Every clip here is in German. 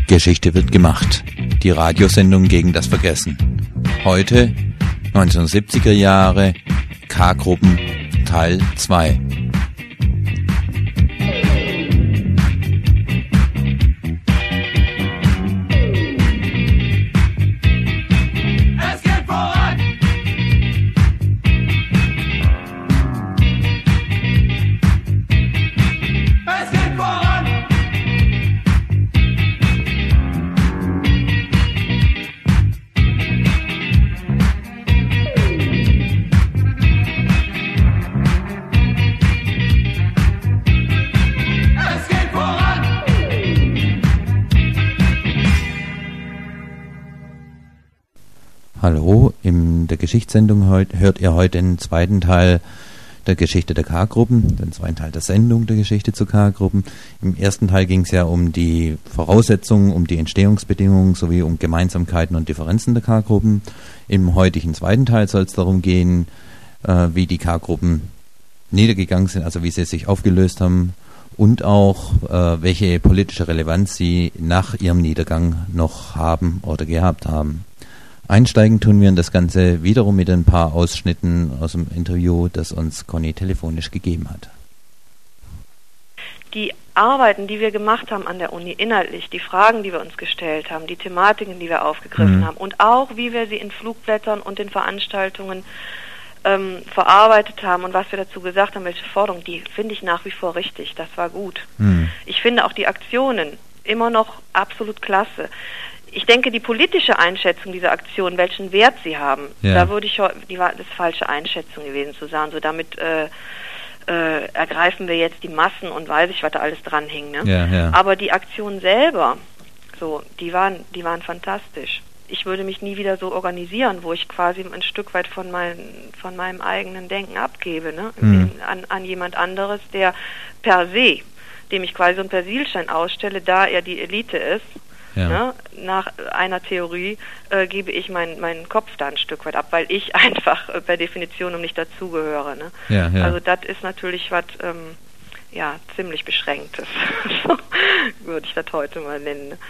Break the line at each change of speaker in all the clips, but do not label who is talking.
Geschichte wird gemacht. Die Radiosendung gegen das Vergessen. Heute 1970er Jahre, K-Gruppen, Teil 2. Hallo, in der Geschichtssendung hört ihr heute den zweiten Teil der Geschichte der K-Gruppen, den zweiten Teil der Sendung der Geschichte zu K-Gruppen. Im ersten Teil ging es ja um die Voraussetzungen, um die Entstehungsbedingungen sowie um Gemeinsamkeiten und Differenzen der K-Gruppen. Im heutigen zweiten Teil soll es darum gehen, wie die K-Gruppen niedergegangen sind, also wie sie sich aufgelöst haben und auch welche politische Relevanz sie nach ihrem Niedergang noch haben oder gehabt haben. Einsteigen tun wir in das Ganze wiederum mit ein paar Ausschnitten aus dem Interview, das uns Conny telefonisch gegeben hat.
Die Arbeiten, die wir gemacht haben an der Uni inhaltlich, die Fragen, die wir uns gestellt haben, die Thematiken, die wir aufgegriffen haben und auch, wie wir sie in Flugblättern und in Veranstaltungen verarbeitet haben und was wir dazu gesagt haben, welche Forderungen, die finde ich nach wie vor richtig. Das war gut. Ich finde auch die Aktionen immer noch absolut klasse. Ich denke, die politische Einschätzung dieser Aktion, welchen Wert sie haben, da würde ich, die war das falsche Einschätzung gewesen zu sagen, so damit ergreifen wir jetzt die Massen und weiß ich, was da alles dran hing. Ne? Ja. Aber die Aktion selber, so, die waren fantastisch. Ich würde mich nie wieder so organisieren, wo ich quasi ein Stück weit von meinem eigenen Denken abgebe, ne? An jemand anderes, der per se, dem ich quasi so einen Persilschein ausstelle, da er die Elite ist. Ja. Ne? Nach einer Theorie gebe ich meinen Kopf da ein Stück weit ab, weil ich einfach per Definition nicht dazugehöre. Ne? Ja. Also das ist natürlich was ziemlich Beschränktes, würde ich das heute mal nennen. Ne?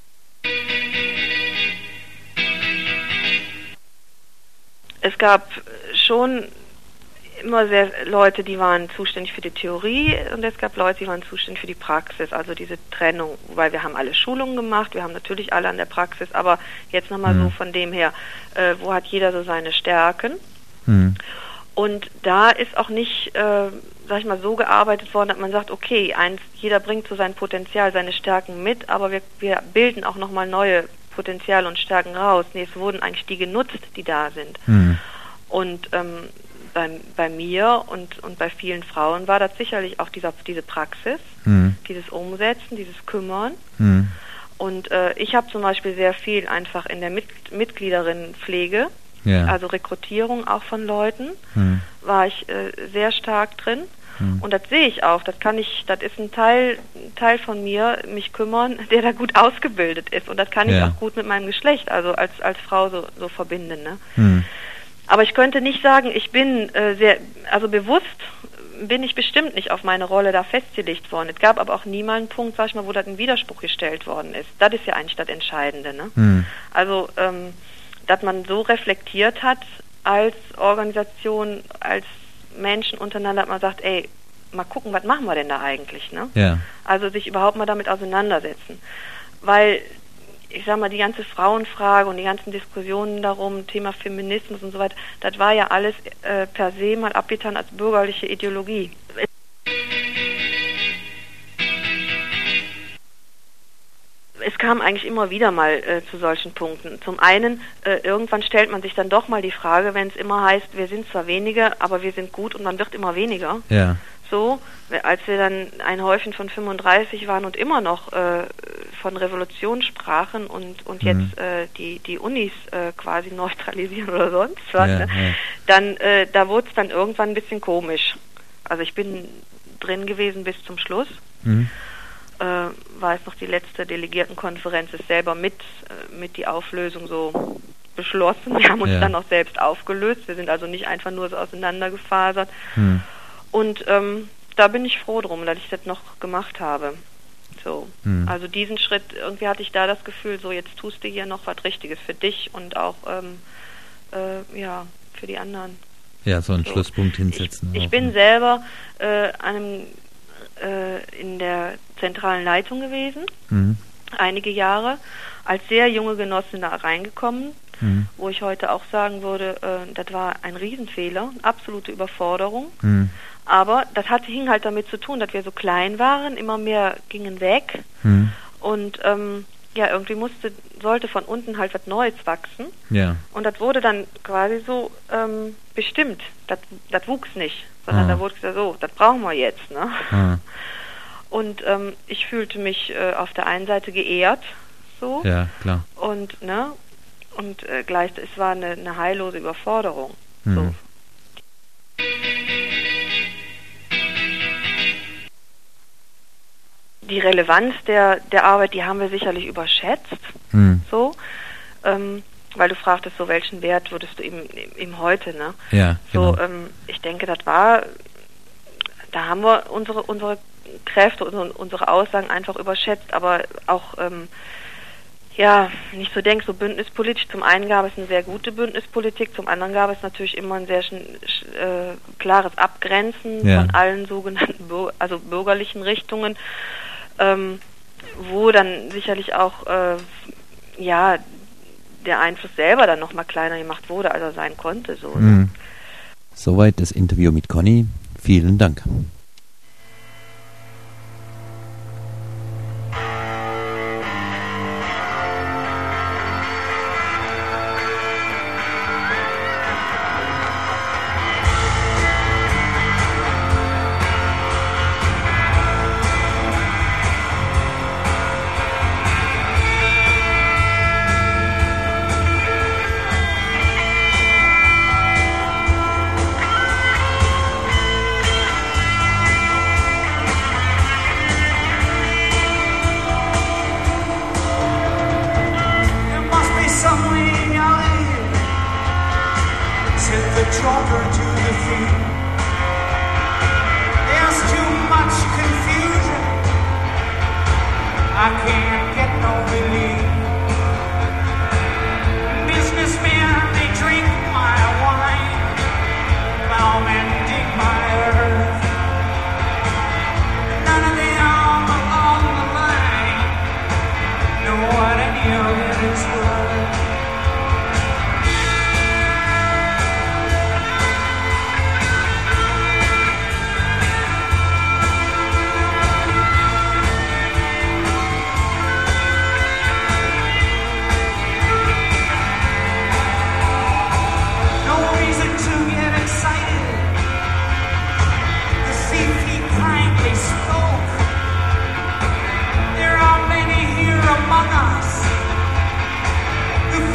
Es gab schon immer sehr Leute, die waren zuständig für die Theorie und es gab Leute, die waren zuständig für die Praxis, also diese Trennung, weil wir haben alle Schulungen gemacht, wir haben natürlich alle an der Praxis, aber jetzt nochmal so von dem her, wo hat jeder so seine Stärken und da ist auch nicht, so gearbeitet worden, dass man sagt, okay, jeder bringt so sein Potenzial, seine Stärken mit, aber wir bilden auch nochmal neue Potenziale und Stärken raus. Nee, es wurden eigentlich die genutzt, die da sind. Und bei mir und bei vielen Frauen war das sicherlich auch diese Praxis, dieses Umsetzen, dieses Kümmern. Und ich habe zum Beispiel sehr viel einfach in der Mitgliederinnenpflege, also Rekrutierung auch von Leuten, war ich sehr stark drin. Und das sehe ich auch, das ist ein Teil von mir, mich kümmern, der da gut ausgebildet ist. Und das kann ich auch gut mit meinem Geschlecht, also als Frau so verbinden. Ne? Aber ich könnte nicht sagen, ich bin bewusst bin ich bestimmt nicht auf meine Rolle da festgelegt worden. Es gab aber auch nie mal einen Punkt, wo das in Widerspruch gestellt worden ist. Das ist ja eigentlich das Entscheidende. Ne? Also, dass man so reflektiert hat als Organisation, als Menschen untereinander, dass man sagt, ey, mal gucken, was machen wir denn da eigentlich? Ne? Ja. Also sich überhaupt mal damit auseinandersetzen. Weil ich sag mal, die ganze Frauenfrage und die ganzen Diskussionen darum, Thema Feminismus und so weiter, das war ja alles per se mal abgetan als bürgerliche Ideologie. Es kam eigentlich immer wieder mal zu solchen Punkten. Zum einen, irgendwann stellt man sich dann doch mal die Frage, wenn es immer heißt, wir sind zwar wenige, aber wir sind gut und man wird immer weniger. Ja. So, als wir dann ein Häufchen von 35 waren und immer noch von Revolution sprachen und jetzt die Unis quasi neutralisieren oder sonst was, dann da wurde es dann irgendwann ein bisschen komisch. Also ich bin drin gewesen bis zum Schluss. War es noch die letzte Delegiertenkonferenz, ist selber mit die Auflösung so beschlossen. Wir haben uns dann auch selbst aufgelöst. Wir sind also nicht einfach nur so auseinandergefasert. Und da bin ich froh drum, dass ich das noch gemacht habe. So. Also diesen Schritt, irgendwie hatte ich da das Gefühl, so jetzt tust du hier noch was Richtiges für dich und auch ja, für die anderen.
Ja, so einen Schlusspunkt hinsetzen.
Ich bin selber in der zentralen Leitung gewesen, einige Jahre, als sehr junge Genossin da reingekommen, wo ich heute auch sagen würde, das war ein Riesenfehler, absolute Überforderung. Aber das hing halt damit zu tun, dass wir so klein waren, immer mehr gingen weg und ja, irgendwie sollte von unten halt was Neues wachsen. Ja. Und das wurde dann quasi so bestimmt. Das wuchs nicht, sondern da wurde gesagt, so, das brauchen wir jetzt. Ne? Und ich fühlte mich auf der einen Seite geehrt, so. Ja, klar. Und gleich, es war eine heillose Überforderung. So. Die Relevanz der Arbeit, die haben wir sicherlich überschätzt, so, weil du fragtest, so welchen Wert würdest du ihm heute, ne? Ja, genau. So, ich denke, da haben wir unsere Kräfte, unsere Aussagen einfach überschätzt, aber auch, ja, nicht so denkst, so bündnispolitisch, zum einen gab es eine sehr gute Bündnispolitik, zum anderen gab es natürlich immer ein sehr klares Abgrenzen von allen sogenannten bürgerlichen Richtungen, wo dann sicherlich auch ja, der Einfluss selber dann nochmal kleiner gemacht wurde, als er sein konnte. So, ne?
Soweit das Interview mit Conny. Vielen Dank.
Who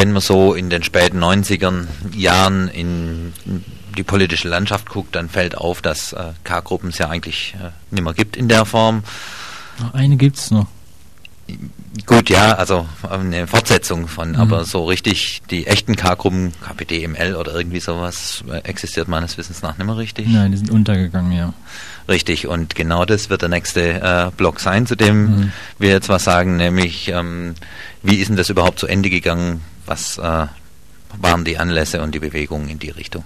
wenn man so in den späten 90er Jahren in die politische Landschaft guckt, dann fällt auf, dass K-Gruppen es ja eigentlich nicht mehr gibt in der Form.
Eine gibt's noch.
Gut, ja, also eine Fortsetzung von, aber so richtig die echten K-Gruppen, KPD, ML oder irgendwie sowas, existiert meines Wissens nach nicht mehr richtig.
Nein, die sind untergegangen, ja.
Richtig, und genau das wird der nächste Block sein, zu dem wir jetzt was sagen, nämlich wie ist denn das überhaupt zu Ende gegangen, was waren die Anlässe und die Bewegungen in die Richtung?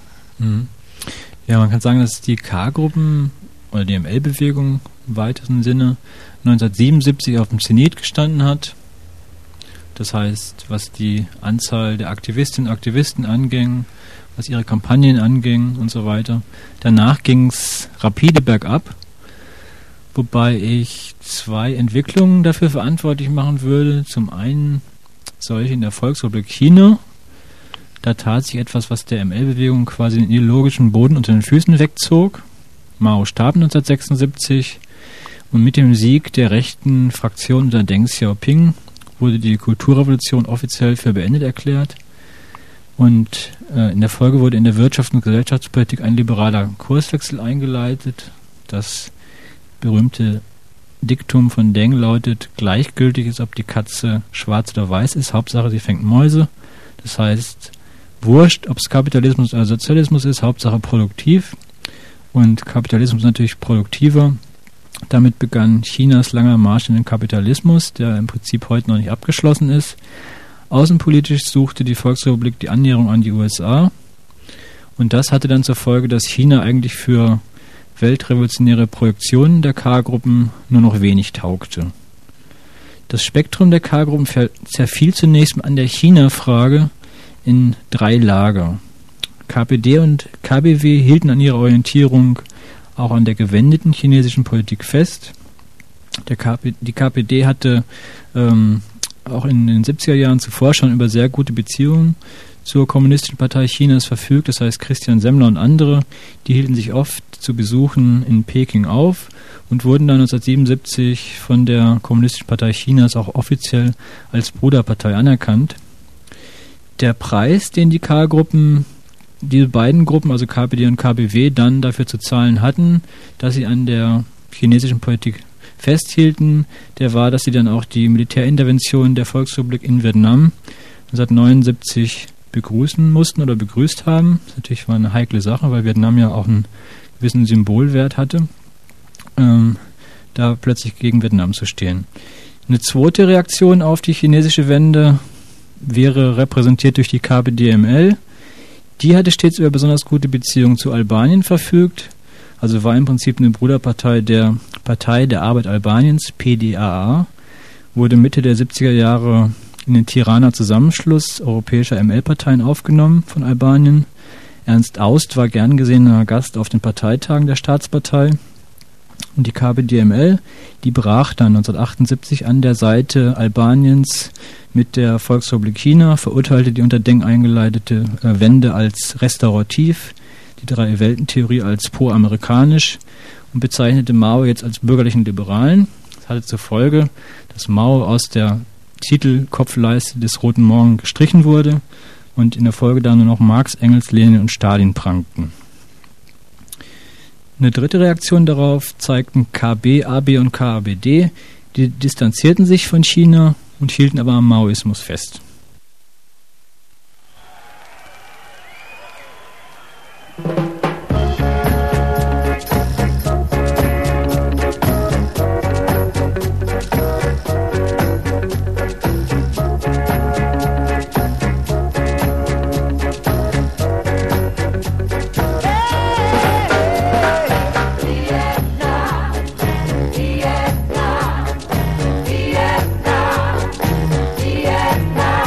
Ja, man kann sagen, dass die K-Gruppen oder die ML-Bewegung im weitesten Sinne 1977 auf dem Zenit gestanden hat. Das heißt, was die Anzahl der Aktivistinnen und Aktivisten anging, was ihre Kampagnen anging und so weiter. Danach ging es rapide bergab, wobei ich 2 Entwicklungen dafür verantwortlich machen würde. Zum einen solche in der Volksrepublik China. Da tat sich etwas, was der ML-Bewegung quasi den ideologischen Boden unter den Füßen wegzog. Mao starb 1976 und mit dem Sieg der rechten Fraktion unter Deng Xiaoping wurde die Kulturrevolution offiziell für beendet erklärt. Und in der Folge wurde in der Wirtschafts- und Gesellschaftspolitik ein liberaler Kurswechsel eingeleitet. Das berühmte Diktum von Deng lautet: Gleichgültig ist, ob die Katze schwarz oder weiß ist, Hauptsache sie fängt Mäuse. Das heißt, wurscht, ob es Kapitalismus oder Sozialismus ist, Hauptsache produktiv. Und Kapitalismus natürlich produktiver. Damit begann Chinas langer Marsch in den Kapitalismus, der im Prinzip heute noch nicht abgeschlossen ist. Außenpolitisch suchte die Volksrepublik die Annäherung an die USA. Und das hatte dann zur Folge, dass China eigentlich für weltrevolutionäre Projektionen der K-Gruppen nur noch wenig taugte. Das Spektrum der K-Gruppen zerfiel zunächst an der China-Frage in 3 Lager. KPD und KBW hielten an ihrer Orientierung auch an der gewendeten chinesischen Politik fest. Die KPD hatte auch in den 70er Jahren zuvor schon über sehr gute Beziehungen zur Kommunistischen Partei Chinas verfügt. Das heißt, Christian Semmler und andere, die hielten sich oft zu Besuchen in Peking auf und wurden dann 1977 von der Kommunistischen Partei Chinas auch offiziell als Bruderpartei anerkannt. Der Preis, den die K-Gruppen, diese beiden Gruppen, also KPD und KBW, dann dafür zu zahlen hatten, dass sie an der chinesischen Politik festhielten, der war, dass sie dann auch die Militärintervention der Volksrepublik in Vietnam 1979 begrüßen mussten oder begrüßt haben. Das natürlich war eine heikle Sache, weil Vietnam ja auch einen gewissen Symbolwert hatte, da plötzlich gegen Vietnam zu stehen. Eine zweite Reaktion auf die chinesische Wende wäre repräsentiert durch die KPD-ML. Die hatte stets über besonders gute Beziehungen zu Albanien verfügt, also war im Prinzip eine Bruderpartei der Partei der Arbeit Albaniens, PDAA, wurde Mitte der 70er Jahre in den Tiraner Zusammenschluss europäischer ML-Parteien aufgenommen von Albanien. Ernst Aust war gern gesehener Gast auf den Parteitagen der Staatspartei. Und die KPD-ML, die brach dann 1978 an der Seite Albaniens mit der Volksrepublik China, verurteilte die unter Deng eingeleitete Wende als restaurativ, die Drei-Welten-Theorie als pro-amerikanisch und bezeichnete Mao jetzt als bürgerlichen Liberalen. Das hatte zur Folge, dass Mao aus der Titelkopfleiste des Roten Morgen gestrichen wurde und in der Folge dann nur noch Marx, Engels, Lenin und Stalin prangten. Eine dritte Reaktion darauf zeigten KB, AB und KABD, die distanzierten sich von China und hielten aber am Maoismus fest.
Vietnam.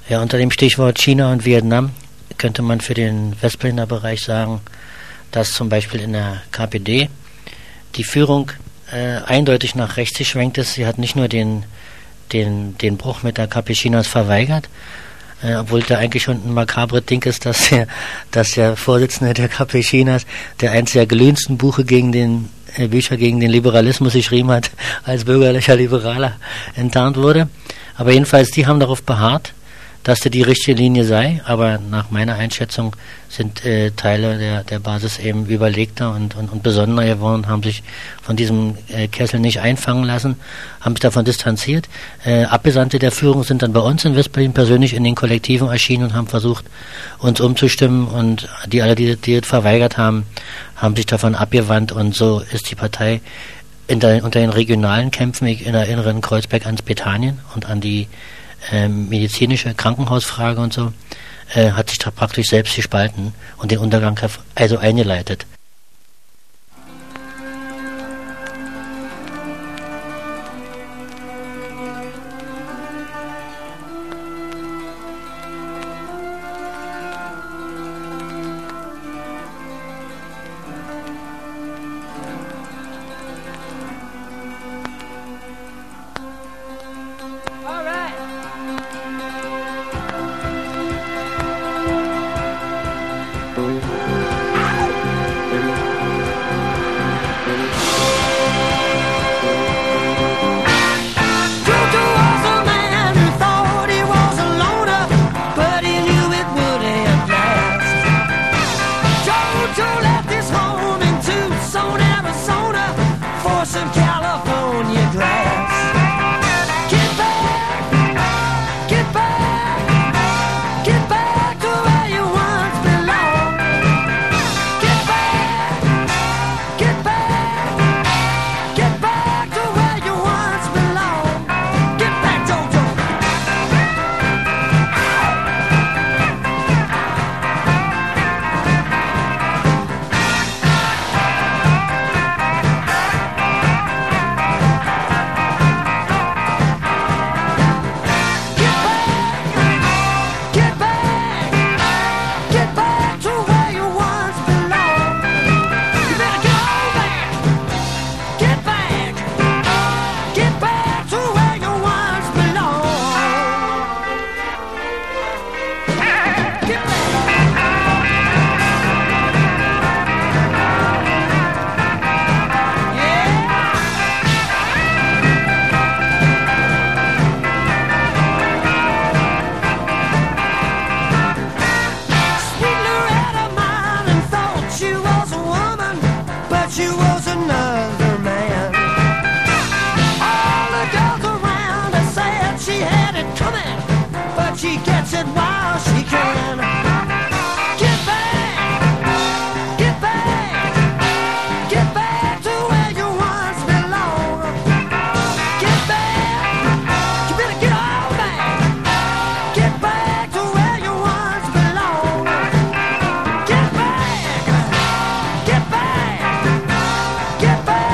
Ja, unter dem Stichwort China und Vietnam könnte man für den Westberliner Bereich sagen, dass zum Beispiel in der KPD die Führung eindeutig nach rechts geschwenkt ist. Sie hat nicht nur den Bruch mit der KP Chinas verweigert, obwohl da eigentlich schon ein makabres Ding ist, dass der Vorsitzende der KP Chinas, der eins der glühendsten Bücher gegen den Liberalismus geschrieben hat, als bürgerlicher Liberaler enttarnt wurde. Aber jedenfalls, die haben darauf beharrt, dass das die richtige Linie sei, aber nach meiner Einschätzung sind Teile der Basis eben überlegter und besonderer geworden und haben sich von diesem Kessel nicht einfangen lassen, haben sich davon distanziert. Abgesandte der Führung sind dann bei uns in Westberlin persönlich in den Kollektiven erschienen und haben versucht, uns umzustimmen, und die alle, die das verweigert haben, haben sich davon abgewandt, und so ist die Partei unter den regionalen Kämpfen, ich erinnere in Kreuzberg ans Bethanien und an die medizinische Krankenhausfrage und so, hat sich da praktisch selbst gespalten und den Untergang also eingeleitet.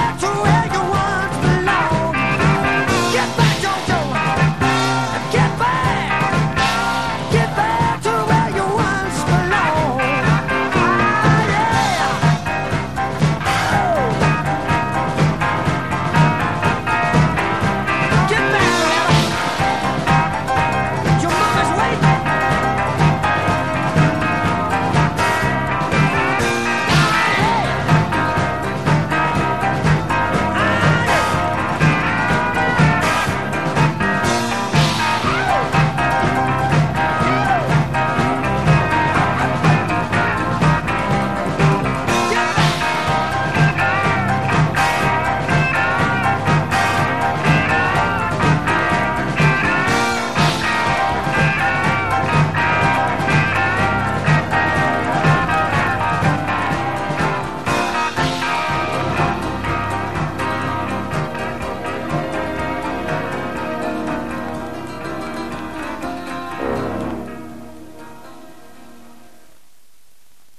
Get back!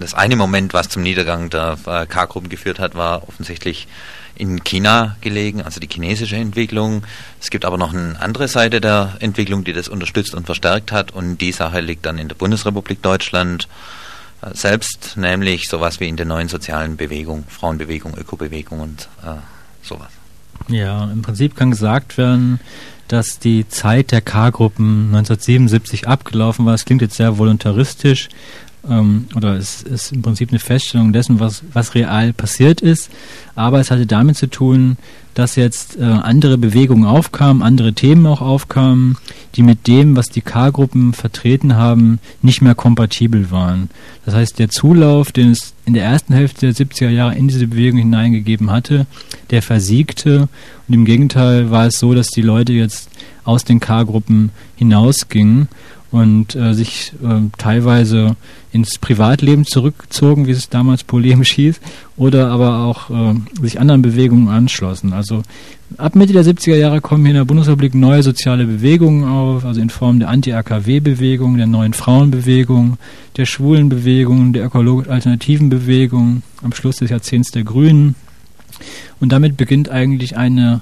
Das eine Moment, was zum Niedergang der K-Gruppen geführt hat, war offensichtlich in China gelegen, also die chinesische Entwicklung. Es gibt aber noch eine andere Seite der Entwicklung, die das unterstützt und verstärkt hat, und die Sache liegt dann in der Bundesrepublik Deutschland selbst, nämlich sowas wie in der neuen sozialen Bewegung, Frauenbewegung, Ökobewegung und sowas. Ja, im Prinzip kann gesagt werden, dass die Zeit der K-Gruppen 1977 abgelaufen war. Es klingt jetzt sehr voluntaristisch, oder es ist im Prinzip eine Feststellung dessen, was real passiert ist, aber es hatte damit zu tun, dass jetzt andere Bewegungen aufkamen, andere Themen auch aufkamen, die mit dem, was die K-Gruppen vertreten haben, nicht mehr kompatibel waren. Das heißt, der Zulauf, den es in der ersten Hälfte der 70er Jahre in diese Bewegung hineingegeben hatte, der versiegte, und im Gegenteil war es so, dass die Leute jetzt aus den K-Gruppen hinausgingen und sich teilweise ins Privatleben zurückzogen, wie es damals polemisch hieß, oder aber auch sich anderen Bewegungen anschlossen. Also ab Mitte der 70er Jahre kommen hier in der Bundesrepublik neue soziale Bewegungen auf, also in Form der Anti-AKW-Bewegung, der neuen Frauenbewegung, der Schwulenbewegung, der ökologisch-alternativen Bewegung, am Schluss des Jahrzehnts der Grünen. Und damit beginnt eigentlich eine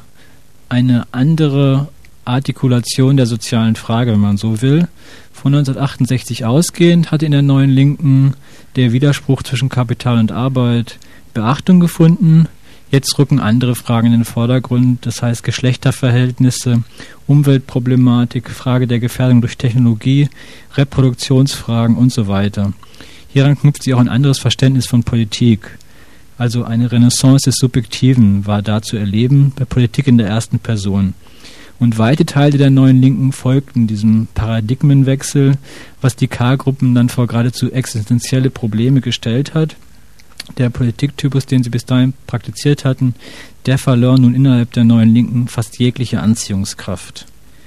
andere Artikulation der sozialen Frage, wenn man so will. Von 1968 ausgehend hatte in der neuen Linken der Widerspruch zwischen Kapital und Arbeit Beachtung gefunden. Jetzt rücken andere Fragen in den Vordergrund, das heißt Geschlechterverhältnisse, Umweltproblematik, Frage der Gefährdung durch Technologie, Reproduktionsfragen und so weiter. Hieran knüpft sich auch ein anderes Verständnis von Politik. Also eine Renaissance des Subjektiven war da zu erleben, bei Politik in der ersten Person. Und weite Teile der neuen Linken folgten diesem Paradigmenwechsel, was die K-Gruppen dann vor geradezu existenzielle Probleme gestellt hat. Der Politiktypus, den sie bis dahin praktiziert hatten, der verlor nun innerhalb der neuen Linken fast jegliche Anziehungskraft.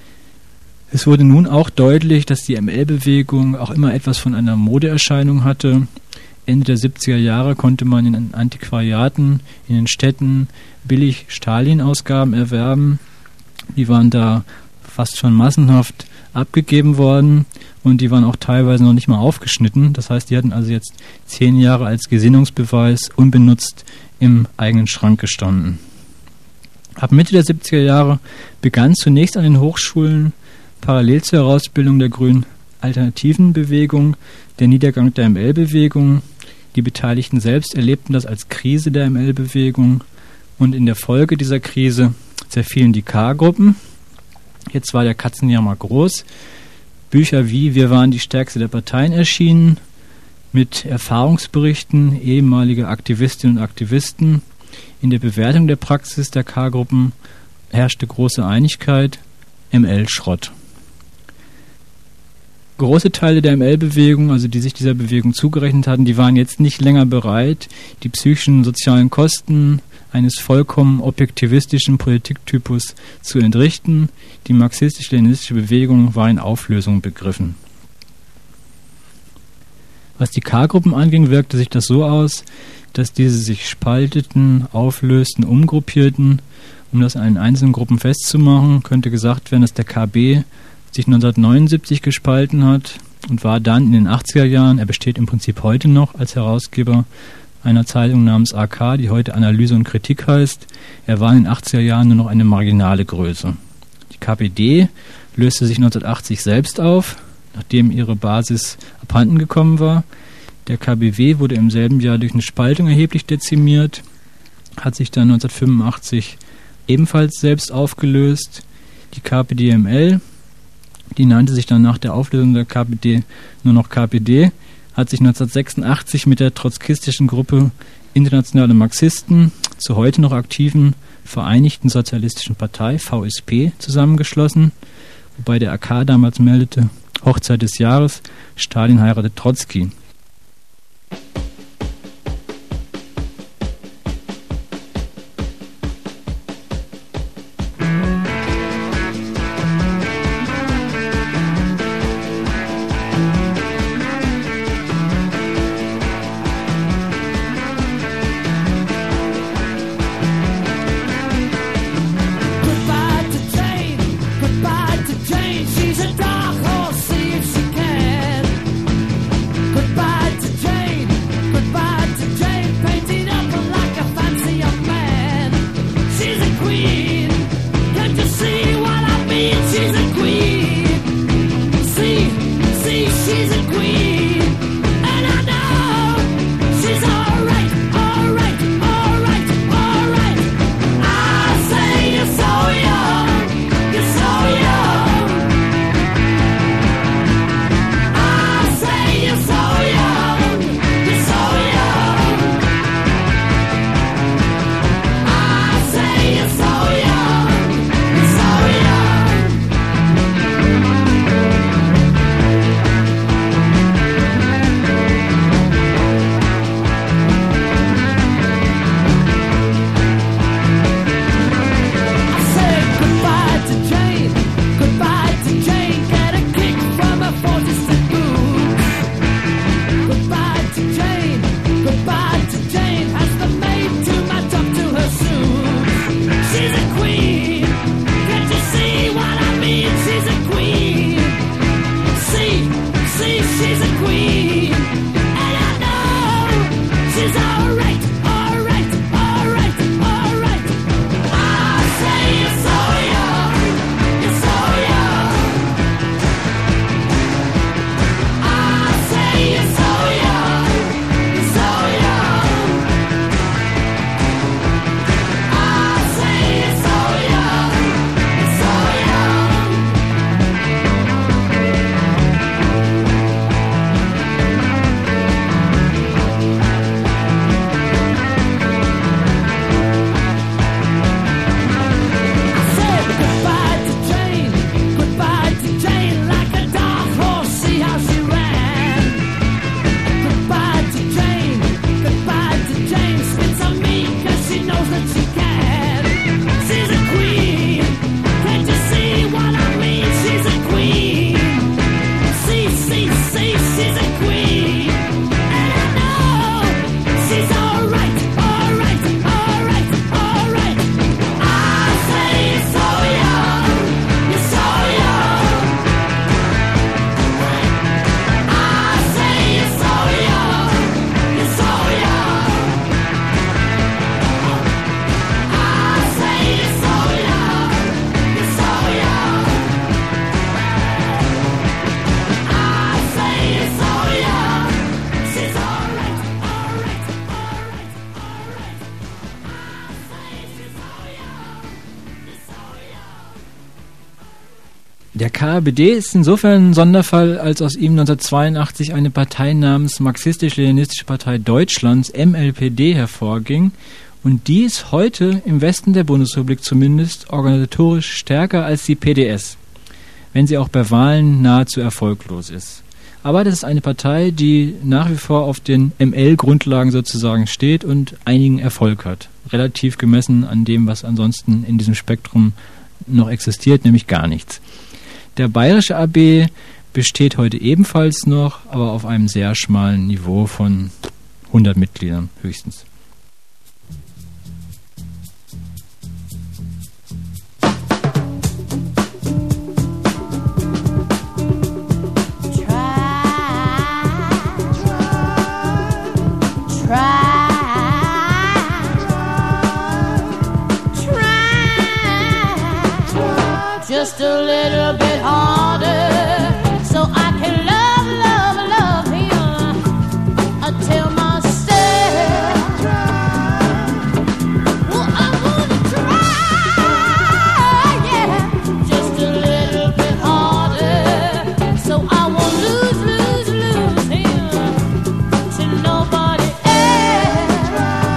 Es wurde nun auch deutlich, dass die ML-Bewegung auch immer etwas von einer Modeerscheinung hatte. Ende der 70er Jahre konnte man in den Antiquariaten in den Städten billig Stalin-Ausgaben erwerben. Die waren da fast schon massenhaft abgegeben worden und die waren auch teilweise noch nicht mal aufgeschnitten. Das heißt, die hatten also jetzt 10 Jahre als Gesinnungsbeweis unbenutzt im eigenen Schrank gestanden. Ab Mitte der 70er Jahre begann zunächst an den Hochschulen parallel zur Herausbildung der grünen alternativen Bewegung der Niedergang der ML-Bewegung. Die Beteiligten selbst erlebten das als Krise der ML-Bewegung und in der Folge dieser Krise zerfielen die K-Gruppen. Jetzt war der Katzenjammer groß. Bücher wie Wir waren die Stärkste der Parteien erschienen, mit Erfahrungsberichten ehemaliger Aktivistinnen und Aktivisten. In der Bewertung der Praxis der K-Gruppen herrschte große Einigkeit: ML-Schrott. Große Teile der ML-Bewegung, also die sich dieser Bewegung zugerechnet hatten, die waren jetzt nicht länger bereit, die psychischen und sozialen Kosten eines vollkommen objektivistischen Politiktypus zu entrichten. Die marxistisch-leninistische Bewegung war in Auflösung begriffen. Was die K-Gruppen anging, wirkte sich das so aus, dass diese sich spalteten, auflösten, umgruppierten. Um das an einzelnen Gruppen festzumachen, könnte gesagt werden, dass der KB sich 1979 gespalten hat und war dann in den 80er Jahren, er besteht im Prinzip heute noch als Herausgeber einer Zeitung namens AK, die heute Analyse und Kritik heißt. Er war in den 80er Jahren nur noch eine marginale Größe. Die KPD löste sich 1980 selbst auf, nachdem ihre Basis abhanden gekommen war. Der KBW wurde im selben Jahr durch eine Spaltung erheblich dezimiert, hat sich dann 1985 ebenfalls selbst aufgelöst. Die KPD-ML, die nannte sich dann nach der Auflösung der KPD nur noch KPD, hat sich 1986 mit der trotzkistischen Gruppe Internationale Marxisten zur heute noch aktiven Vereinigten Sozialistischen Partei, VSP, zusammengeschlossen, wobei der AK damals meldete, Hochzeit des Jahres, Stalin heiratet Trotzki.
Goodbye to Jane, she's a dark horse, see if she can. Goodbye
Der KABD ist insofern ein Sonderfall, als aus ihm 1982 eine Partei namens Marxistisch-Leninistische Partei Deutschlands, MLPD, hervorging und die ist heute im Westen der Bundesrepublik zumindest organisatorisch stärker als die PDS, wenn sie auch bei Wahlen nahezu erfolglos ist. Aber das ist eine Partei, die nach wie vor auf den ML-Grundlagen sozusagen steht und einigen Erfolg hat. Relativ gemessen an dem, was ansonsten in diesem Spektrum noch existiert, nämlich gar nichts. Der bayerische AB besteht heute ebenfalls noch, aber auf einem sehr schmalen Niveau von 100 Mitgliedern höchstens.
Just a little bit harder, so I can love, love, love him until myself. Well, I'm gonna try, yeah, just a little bit harder, so I won't lose him to nobody else.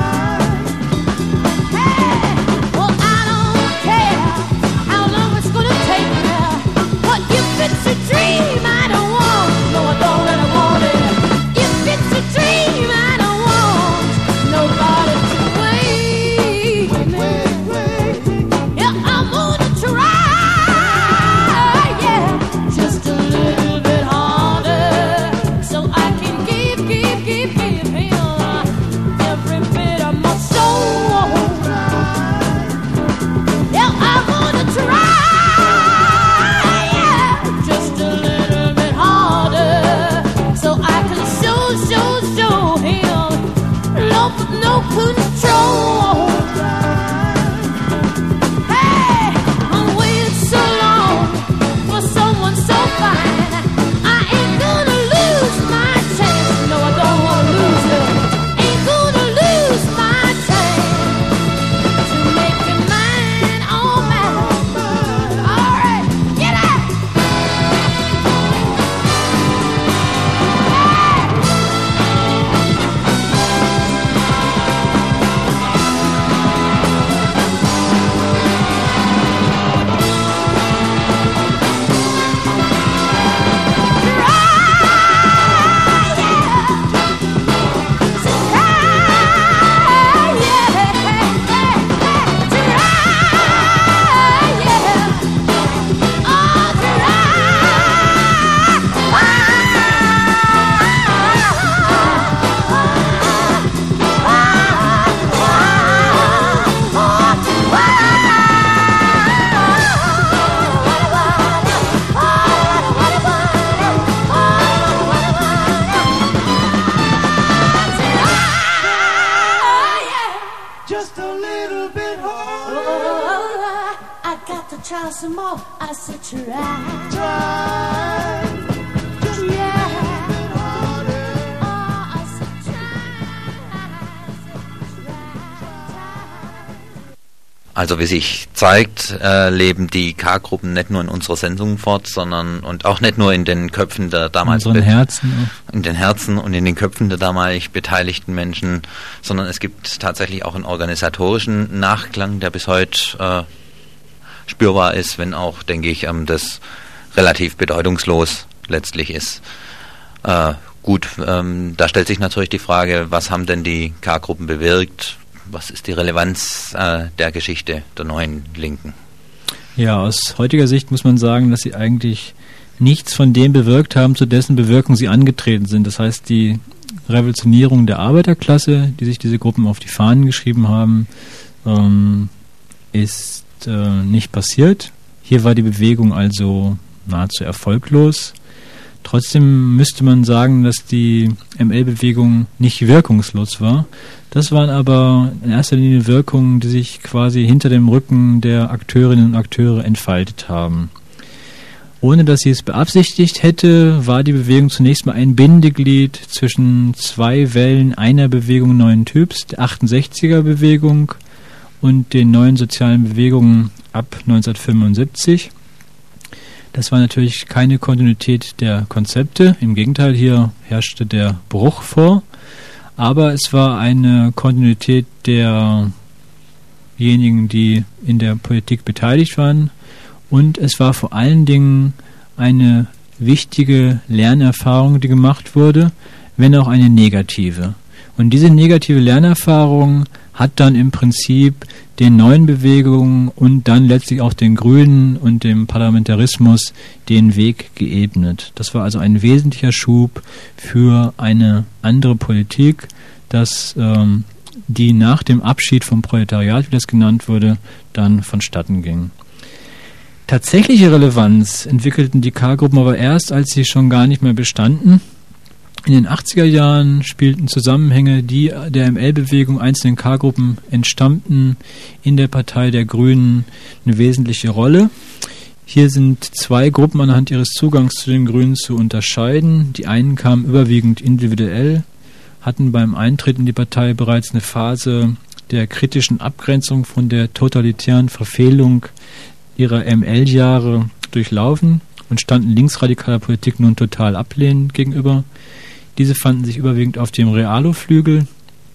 Hey, well, I don't care how long it's gonna take me. What if it's a dream I don't want? No, I don't really want it. If it's a dream I don't want nobody to wait me. Yeah, I'm gonna try, yeah, just a little bit harder, so I can give him every bit of my soul. Yeah, I'm gonna try, yeah, just a little bit harder, so I can show him love with no control. Hey, I'm waiting so long for someone so fine. I ain't gonna lose my chance. No, I don't wanna lose it. Ain't gonna lose my chance to make me mine, oh man. All right, get out.
Just a little bit harder.
I got to try some more. I said try.
Try. Just
Yeah.
a little bit harder.
Oh, I said try.
Also wie sich zeigt, leben die K-Gruppen nicht nur in unserer Sendung fort, sondern und auch nicht nur in den Köpfen der damals
Unseren Herzen.
in den Herzen und in den Köpfen der damalig beteiligten Menschen, sondern es gibt tatsächlich auch einen organisatorischen Nachklang, der bis heute spürbar ist, wenn auch, denke ich, das relativ bedeutungslos letztlich ist. Gut, da stellt sich natürlich die Frage, was haben denn die K-Gruppen bewirkt? Was ist die Relevanz der Geschichte der neuen Linken?
Ja, aus heutiger Sicht muss man sagen, dass sie eigentlich nichts von dem bewirkt haben, zu dessen Bewirkung sie angetreten sind. Das heißt, die Revolutionierung der Arbeiterklasse, die sich diese Gruppen auf die Fahnen geschrieben haben, ist nicht passiert. Hier war die Bewegung also nahezu erfolglos. Trotzdem müsste man sagen, dass die ML-Bewegung nicht wirkungslos war. Das waren aber in erster Linie Wirkungen, die sich quasi hinter dem Rücken der Akteurinnen und Akteure entfaltet haben. Ohne dass sie es beabsichtigt hätte, war die Bewegung zunächst mal ein Bindeglied zwischen zwei Wellen einer Bewegung neuen Typs, der 68er-Bewegung und den neuen sozialen Bewegungen ab 1975. Das war natürlich keine Kontinuität der Konzepte. Im Gegenteil, hier herrschte der Bruch vor. Aber es war eine Kontinuität derjenigen, die in der Politik beteiligt waren. Und es war vor allen Dingen eine wichtige Lernerfahrung, die gemacht wurde, wenn auch eine negative. Und diese negative Lernerfahrung hat dann im Prinzip den neuen Bewegungen und dann letztlich auch den Grünen und dem Parlamentarismus den Weg geebnet. Das war also ein wesentlicher Schub für eine andere Politik, die nach dem Abschied vom Proletariat, wie das genannt wurde, dann vonstatten ging. Tatsächliche Relevanz entwickelten die K-Gruppen aber erst, als sie schon gar nicht mehr bestanden. In den 80er Jahren spielten Zusammenhänge, die der ML-Bewegung einzelnen K-Gruppen entstammten, in der Partei der Grünen eine wesentliche Rolle. Hier sind zwei Gruppen anhand ihres Zugangs zu den Grünen zu unterscheiden. Die einen kamen überwiegend individuell, hatten beim Eintritt in die Partei bereits eine Phase der kritischen Abgrenzung von der totalitären Verfehlung ihrer ML-Jahre durchlaufen und standen linksradikaler Politik nun total ablehnend gegenüber. Diese fanden sich überwiegend auf dem Realo-Flügel.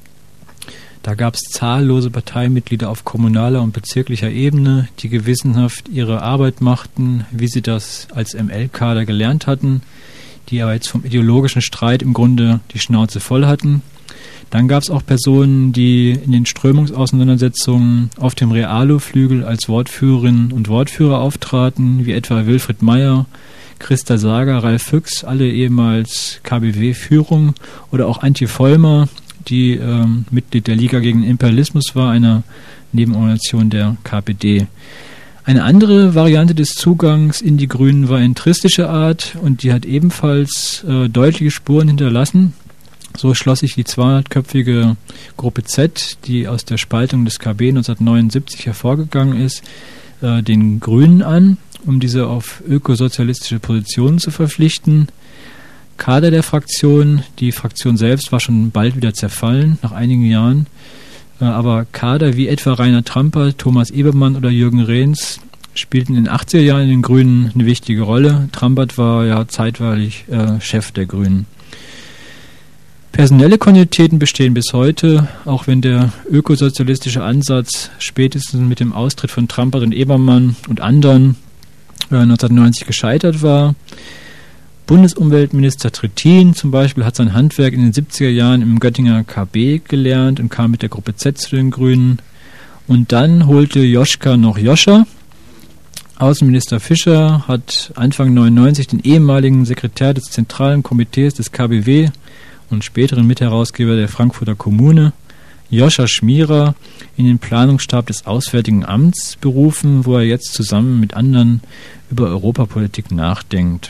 Da gab es zahllose Parteimitglieder auf kommunaler und bezirklicher Ebene, die gewissenhaft ihre Arbeit machten, wie sie das als ML-Kader gelernt hatten, die aber jetzt vom ideologischen Streit im Grunde die Schnauze voll hatten. Dann gab es auch Personen, die in den Strömungsauseinandersetzungen auf dem Realo-Flügel als Wortführerinnen und Wortführer auftraten, wie etwa Wilfried Meyer, Christa Sager, Ralf Füchs, alle ehemals KBW-Führung, oder auch Antje Vollmer, die Mitglied der Liga gegen den Imperialismus war, einer Nebenorganisation der KPD. Eine andere Variante des Zugangs in die Grünen war intristischer Art und die hat ebenfalls deutliche Spuren hinterlassen. So schloss sich die 200-köpfige Gruppe Z, die aus der Spaltung des KB 1979 hervorgegangen ist, den Grünen an, um diese auf ökosozialistische Positionen zu verpflichten. Kader der Fraktion, die Fraktion selbst war schon bald wieder zerfallen, nach einigen Jahren, aber Kader wie etwa Rainer Tramper, Thomas Ebermann oder Jürgen Rehns spielten in den 80er Jahren in den Grünen eine wichtige Rolle. Trampert war ja zeitweilig Chef der Grünen. Personelle Kontinuitäten bestehen bis heute, auch wenn der ökosozialistische Ansatz spätestens mit dem Austritt von Trampert und Ebermann und anderen 1990 gescheitert war. Bundesumweltminister Trittin zum Beispiel hat sein Handwerk in den 70er Jahren im Göttinger KB gelernt und kam mit der Gruppe Z zu den Grünen. Und dann holte Joschka noch Joscha. Außenminister Fischer hat Anfang 1999 den ehemaligen Sekretär des Zentralen Komitees des KBW und späteren Mitherausgeber der Frankfurter Kommune, Joscha Schmierer, in den Planungsstab des Auswärtigen Amts berufen, wo er jetzt zusammen mit anderen über Europapolitik nachdenkt.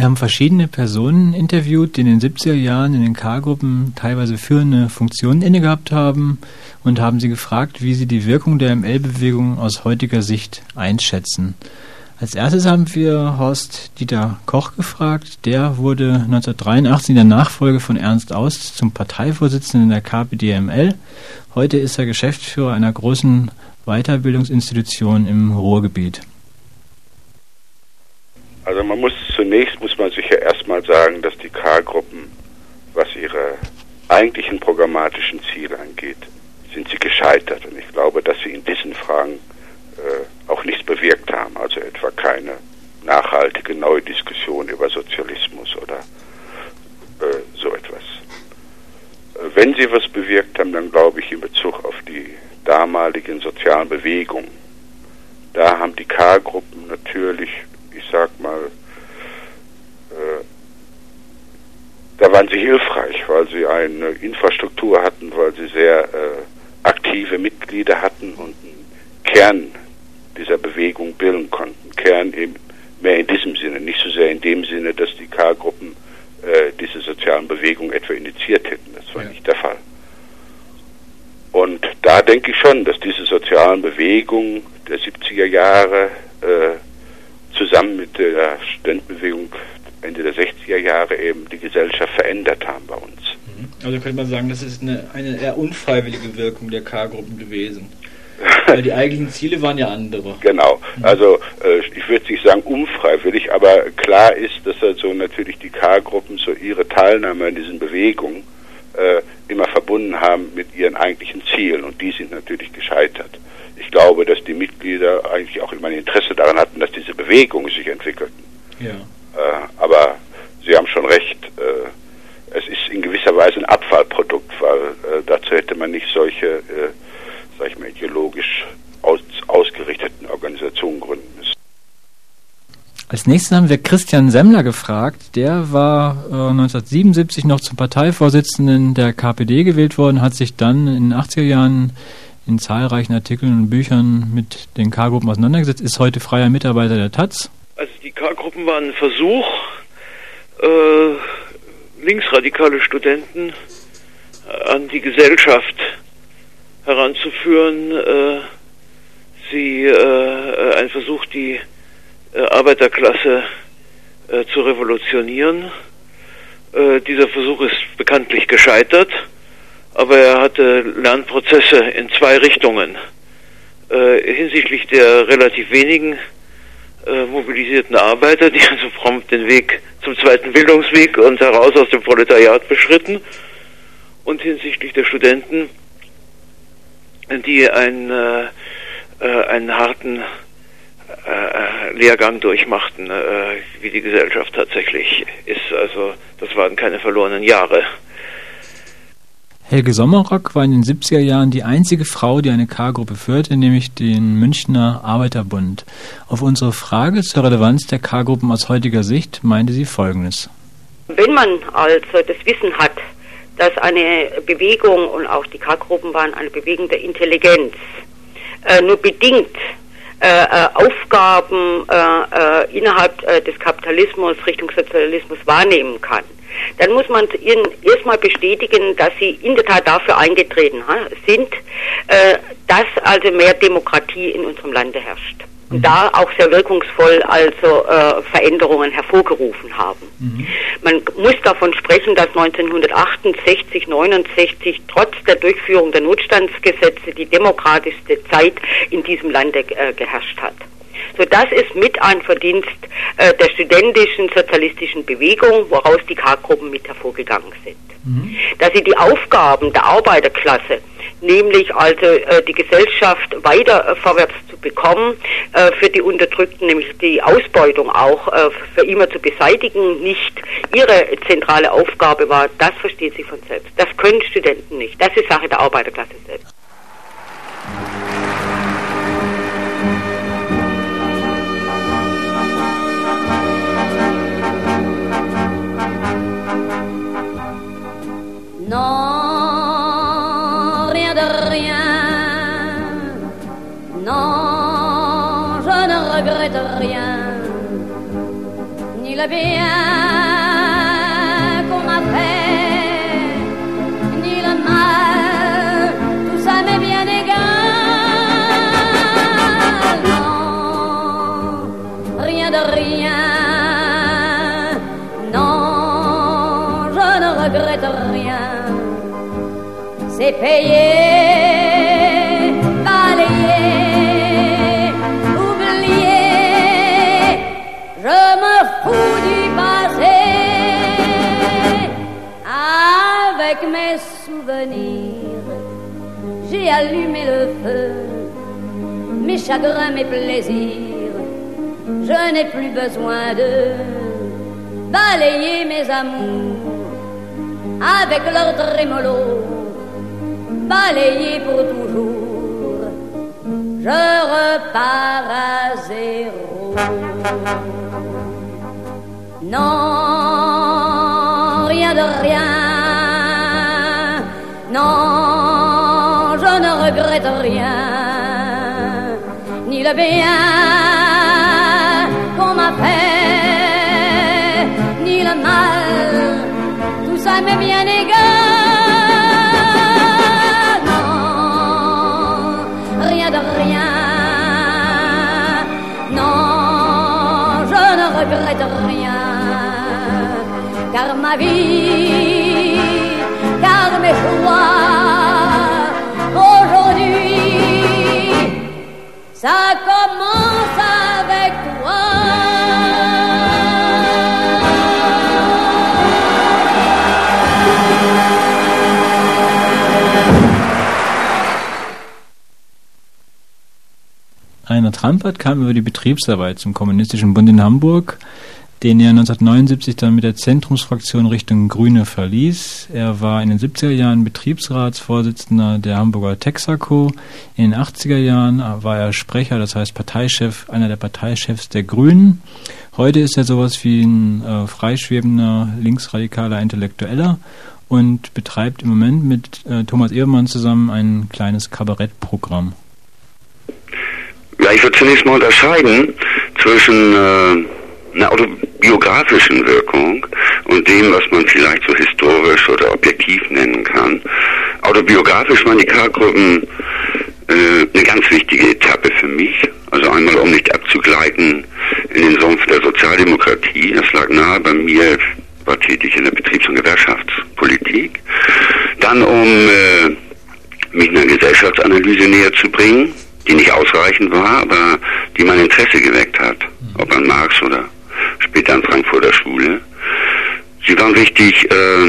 Wir haben verschiedene Personen interviewt, die in den 70er Jahren in den K-Gruppen teilweise führende Funktionen inne gehabt haben und haben sie gefragt, wie sie die Wirkung der ML-Bewegung aus heutiger Sicht einschätzen. Als erstes haben wir Horst-Dieter Koch gefragt. Der wurde 1983 in der Nachfolge von Ernst Aust zum Parteivorsitzenden der KPD-ML. Heute ist er Geschäftsführer einer großen Weiterbildungsinstitution im Ruhrgebiet.
Also zunächst muss man sich ja erstmal sagen, dass die K-Gruppen, was ihre eigentlichen programmatischen Ziele angeht, sind sie gescheitert. Und ich glaube, dass sie in diesen Fragen auch nichts bewirkt haben. Also etwa keine nachhaltige neue Diskussion über Sozialismus oder so etwas. Wenn sie was bewirkt haben, dann glaube ich in Bezug auf die damaligen sozialen Bewegungen. Da haben die K-Gruppen natürlich, ich sag mal, da waren sie hilfreich, weil sie eine Infrastruktur hatten, weil sie sehr aktive Mitglieder hatten und einen Kern dieser Bewegung bilden konnten. Kern eben mehr in diesem Sinne, nicht so sehr in dem Sinne, dass die K-Gruppen diese sozialen Bewegungen etwa initiiert hätten. Das war nicht der Fall. Und da denke ich schon, dass diese sozialen Bewegungen der 70er Jahre zusammen mit der Studentenbewegung Ende der 60er Jahre eben die Gesellschaft verändert haben bei uns.
Also könnte man sagen, das ist eine eher unfreiwillige Wirkung der K-Gruppen gewesen. Weil die eigentlichen Ziele waren ja andere.
Genau, also ich würde nicht sagen unfreiwillig, aber klar ist, dass also natürlich die K-Gruppen so ihre Teilnahme an diesen Bewegungen immer verbunden haben mit ihren eigentlichen Zielen und die sind natürlich gescheitert. Ich glaube, dass die Mitglieder eigentlich auch immer ein Interesse daran hatten, dass diese Bewegungen sich entwickelten.
Ja.
Aber Sie haben schon recht, es ist in gewisser Weise ein Abfallprodukt, weil dazu hätte man nicht solche, sag ich mal, ideologisch ausgerichteten Organisationen gründen müssen.
Als nächstes haben wir Christian Semmler gefragt. Der war 1977 noch zum Parteivorsitzenden der KPD gewählt worden, hat sich dann in den 80er Jahren in zahlreichen Artikeln und Büchern mit den K-Gruppen auseinandergesetzt, ist heute freier Mitarbeiter der taz.
Also die K-Gruppen waren ein Versuch, linksradikale Studenten an die Gesellschaft heranzuführen. Ein Versuch, die Arbeiterklasse zu revolutionieren. Dieser Versuch ist bekanntlich gescheitert, aber er hatte Lernprozesse in zwei Richtungen. Hinsichtlich der relativ wenigen mobilisierten Arbeiter, die also prompt den Weg zum zweiten Bildungsweg und heraus aus dem Proletariat beschritten, und hinsichtlich der Studenten, die einen harten Lehrgang durchmachten, wie die Gesellschaft tatsächlich ist. Also das waren keine verlorenen Jahre.
Helge Sommerock war in den 70er Jahren die einzige Frau, die eine K-Gruppe führte, nämlich den Münchner Arbeiterbund. Auf unsere Frage zur Relevanz der K-Gruppen aus heutiger Sicht meinte sie Folgendes.
Wenn man also das Wissen hat, dass eine Bewegung, und auch die K-Gruppen waren eine Bewegung der Intelligenz, nur bedingt Aufgaben innerhalb des Kapitalismus Richtung Sozialismus wahrnehmen kann, dann muss man ihnen erstmal bestätigen, dass sie in der Tat dafür eingetreten sind, dass also mehr Demokratie in unserem Lande herrscht. Und da auch sehr wirkungsvoll also Veränderungen hervorgerufen haben. Man muss davon sprechen, dass 1968, 69 trotz der Durchführung der Notstandsgesetze die demokratischste Zeit in diesem Lande geherrscht hat. So, das ist mit ein Verdienst der studentischen sozialistischen Bewegung, woraus die K-Gruppen mit hervorgegangen sind. Dass sie die Aufgaben der Arbeiterklasse, nämlich also die Gesellschaft weiter vorwärts zu bekommen, für die Unterdrückten, nämlich die Ausbeutung auch für immer zu beseitigen, nicht ihre zentrale Aufgabe war, das versteht sich von selbst. Das können Studenten nicht. Das ist Sache der Arbeiterklasse selbst.
Non, rien de rien. Non, je ne regrette rien. Ni le bien qu'on m'a fait, ni le mal, tout ça m'est bien égal. Non, rien de rien, non, je ne regrette rien. C'est payé, balayé, oublié. Je me fous du passé. Avec mes souvenirs, j'ai allumé le feu. Mes chagrins, mes plaisirs, je n'ai plus besoin de balayer mes amours avec leur trémolo. Balayé pour toujours, je repars à zéro. Non, rien de rien, non, je ne regrette rien, ni le bien qu'on m'a fait, ni le mal, tout ça m'est bien égal. Rien, non, je ne regrette rien, car ma vie, car mes choix, aujourd'hui, ça commence avec toi.
Rainer Trampert kam über die Betriebsarbeit zum Kommunistischen Bund in Hamburg, den er 1979 dann mit der Zentrumsfraktion Richtung Grüne verließ. Er war in den 70er Jahren Betriebsratsvorsitzender der Hamburger Texaco. In den 80er Jahren war er Sprecher, das heißt Parteichef, einer der Parteichefs der Grünen. Heute ist er sowas wie ein freischwebender, linksradikaler Intellektueller und betreibt im Moment mit Thomas Ebermann zusammen ein kleines Kabarettprogramm.
Ja, ich würde zunächst mal unterscheiden zwischen einer autobiografischen Wirkung und dem, was man vielleicht so historisch oder objektiv nennen kann. Autobiografisch waren die K-Gruppen eine ganz wichtige Etappe für mich. Also einmal, um nicht abzugleiten in den Sumpf der Sozialdemokratie. Das lag nahe bei mir, war tätig in der Betriebs- und Gewerkschaftspolitik. Dann, um mich einer Gesellschaftsanalyse näher zu bringen, die nicht ausreichend war, aber die mein Interesse geweckt hat, ob an Marx oder später an Frankfurter Schule. Sie waren wichtig,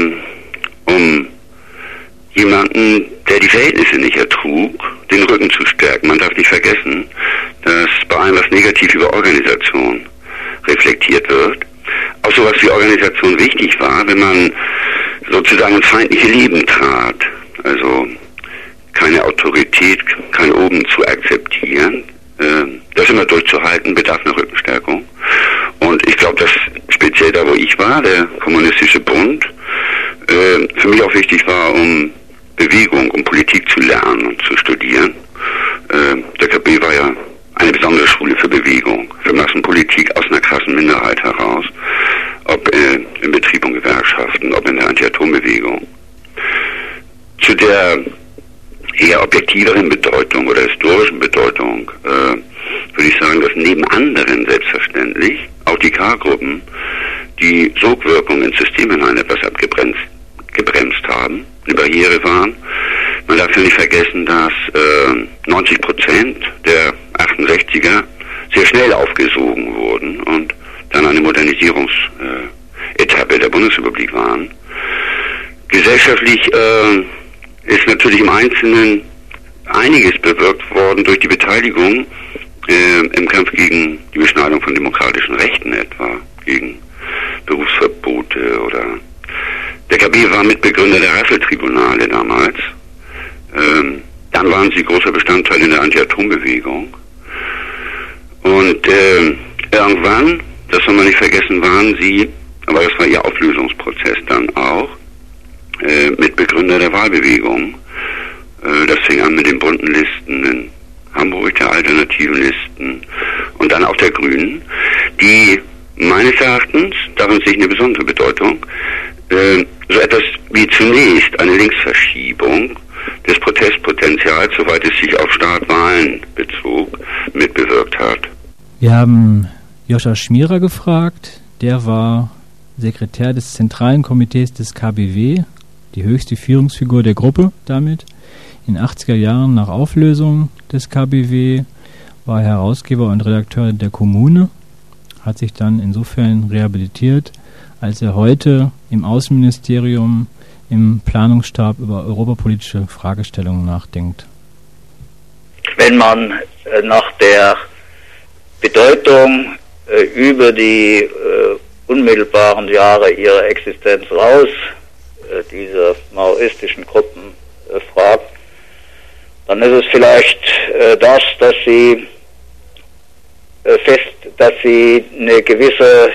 um jemanden, der die Verhältnisse nicht ertrug, den Rücken zu stärken. Man darf nicht vergessen, dass bei allem, was negativ über Organisation reflektiert wird, auch sowas wie Organisation wichtig war, wenn man sozusagen ins feindliche Leben trat. Also keine Autorität, kein Oben zu akzeptieren, das immer durchzuhalten, bedarf einer Rückenstärkung. Und ich glaube, dass speziell da, wo ich war, der Kommunistische Bund, für mich auch wichtig war, um Bewegung, um Politik zu lernen und zu studieren. Der KB war ja eine besondere Schule für Bewegung, für Massenpolitik aus einer krassen Minderheit heraus, ob in Betrieb und Gewerkschaften, ob in der Anti-Atom-Bewegung. Zu der eher objektiveren Bedeutung oder historischen Bedeutung würde ich sagen, dass neben anderen selbstverständlich auch die K-Gruppen die Sogwirkung ins System hinein etwas gebremst haben, eine Barriere waren. Man darf ja nicht vergessen, dass 90% der 68er sehr schnell aufgesogen wurden und dann eine Modernisierungsetappe der Bundesrepublik waren. Gesellschaftlich ist natürlich im Einzelnen einiges bewirkt worden durch die Beteiligung im Kampf gegen die Beschneidung von demokratischen Rechten etwa, gegen Berufsverbote oder... Der KB war Mitbegründer der Rasseltribunale damals. Dann waren sie großer Bestandteil in der Anti-Atom-Bewegung. Und irgendwann, das soll man nicht vergessen, waren sie, aber das war ihr Auflösungsprozess dann auch, Mitbegründer der Wahlbewegung. Das fing an mit den bunten Listen in Hamburg, der alternativen Listen und dann auch der Grünen, die meines Erachtens, darin sehe ich eine besondere Bedeutung, so etwas wie zunächst eine Linksverschiebung des Protestpotenzials, soweit es sich auf Staatwahlen bezog, mitbewirkt hat.
Wir haben Joscha Schmierer gefragt, der war Sekretär des Zentralen Komitees des KBW, die höchste Führungsfigur der Gruppe damit. In den 80er Jahren nach Auflösung des KBW war er Herausgeber und Redakteur der Kommune, hat sich dann insofern rehabilitiert, als er heute im Außenministerium im Planungsstab über europapolitische Fragestellungen nachdenkt.
Wenn man nach der Bedeutung über die unmittelbaren Jahre ihrer Existenz raus dieser maoistischen Gruppen fragt, dann ist es vielleicht dass sie eine gewisse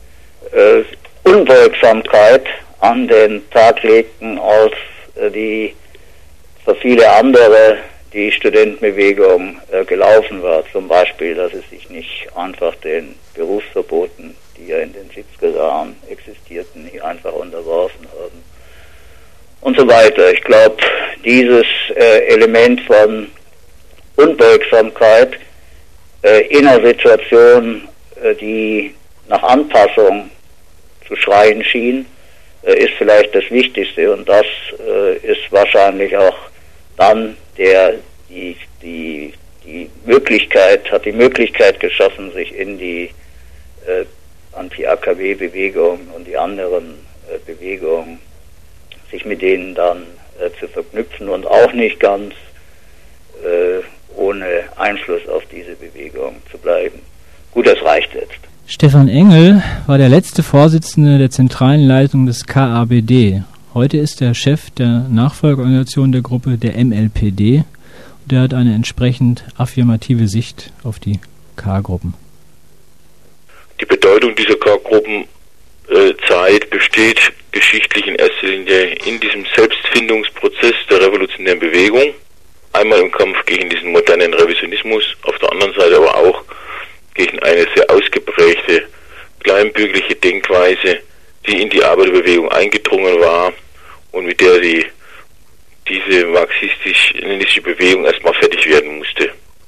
Unbeugsamkeit an den Tag legten, als die für viele andere die Studentenbewegung gelaufen war. Zum Beispiel, dass sie sich nicht einfach den Berufsverboten, die ja in den 70er Jahren existierten, nicht einfach unterworfen haben. Und so weiter. Ich glaube, dieses Element von Unbeugsamkeit in einer Situation, die nach Anpassung zu schreien schien, ist vielleicht das Wichtigste, und das ist wahrscheinlich auch dann die Möglichkeit geschaffen, sich in die Anti-AKW-Bewegung und die anderen Bewegungen, sich mit denen dann zu verknüpfen und auch nicht ganz ohne Einfluss auf diese Bewegung zu bleiben. Gut, das reicht jetzt.
Stefan Engel war der letzte Vorsitzende der zentralen Leitung des KABD. Heute ist er Chef der Nachfolgeorganisation der Gruppe, der MLPD. Und der hat eine entsprechend affirmative Sicht auf die K-Gruppen.
Die Bedeutung dieser K-Gruppen-Zeit besteht geschichtlich in erster Linie in diesem Selbstfindungsprozess der revolutionären Bewegung. Einmal im Kampf gegen diesen modernen Revisionismus, auf der anderen Seite aber auch gegen eine sehr ausgeprägte, kleinbürgerliche Denkweise, die in die Arbeiterbewegung eingedrungen war und mit der diese marxistisch-leninistische Bewegung erstmal fertig werden musste.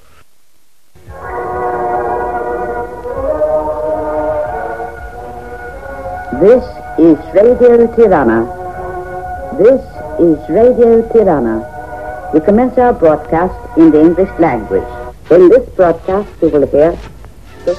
This is Radio Tirana. This is Radio Tirana. We commence our broadcast in the English language. In this broadcast we will hear the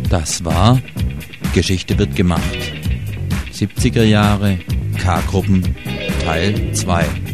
Das war Geschichte wird gemacht. 70er Jahre K-Gruppen Teil 2.